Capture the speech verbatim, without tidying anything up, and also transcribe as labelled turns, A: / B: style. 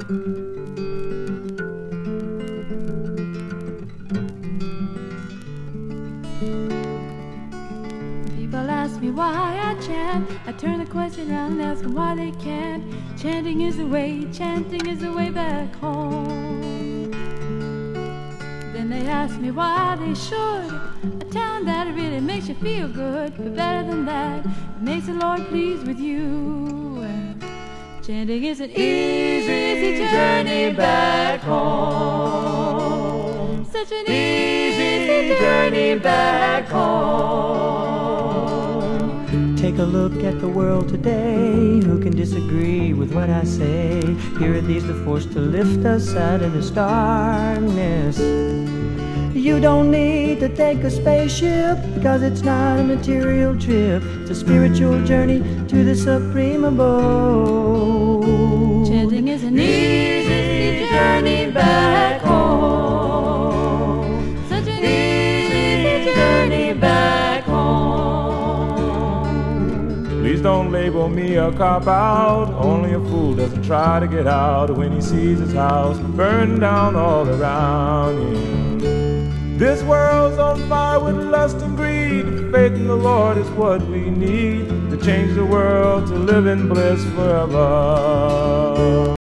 A: People ask me why I chant. I turn the question around and ask them why they can't. Chanting is the way, chanting is the way back home. Then they ask me why they should. I tell them that it really makes you feel good. But better than that, it makes the Lord pleased with you. Chanting is an easy, easy journey back home. Such an easy journey back home.
B: Take a look at the world today. Who can disagree with what I say? Here are these the force to lift us out of this darkness. You don't need to take a spaceship, because it's not a material trip. It's a spiritual journey to the supreme abode.
A: Chanting is an easy journey back home. Such an easy journey back home.
C: Please don't label me a cop-out. Only a fool doesn't try to get out when he sees his house burned down all around him. This world's on fire with lust and greed. Faith in the Lord is what we need to change the world, to live in bliss forever.